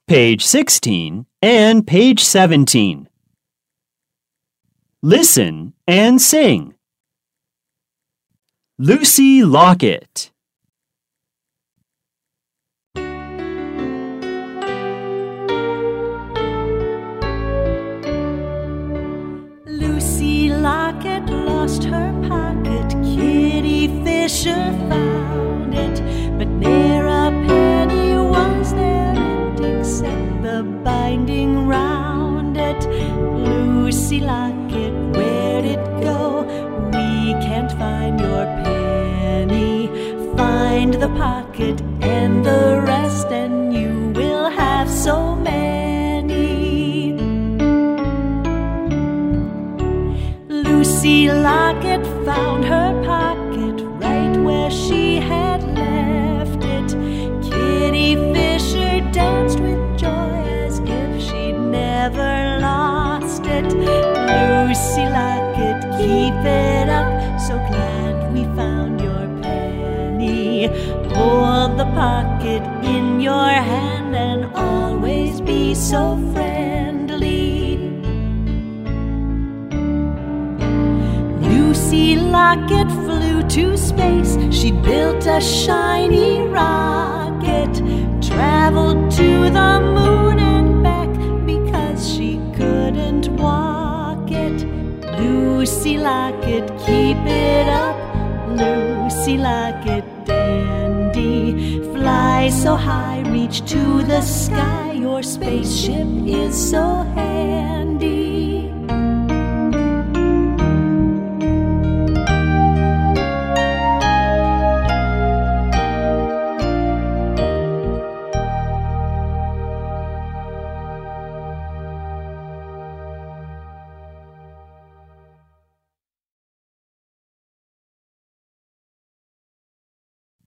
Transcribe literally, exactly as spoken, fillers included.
page sixteen and page seventeen. Listen and sing. Lucy Locket. Lucy Locket lost her pocket, Kitty Fisher found it, but ne'er a penny was there except the binding round it. Lucy Locket, where'd it go? We can't find your penny. Find the pocket and the rest, and you will have so many. Lucy Locket found her pocket right where she had left it. Kitty Fisher danced with joy as if she'd never lost it. Lucy Locket, keep it up, so glad we found your penny. Hold the pocket in your hand and always be so friendly. Lucy Locket flew to space. She built a shiny rocket, traveled to the moon and back because she couldn't walk it. Lucy Locket, keep it up. Lucy Locket, dandy. Fly so high, reach to the sky. Your spaceship is so handy.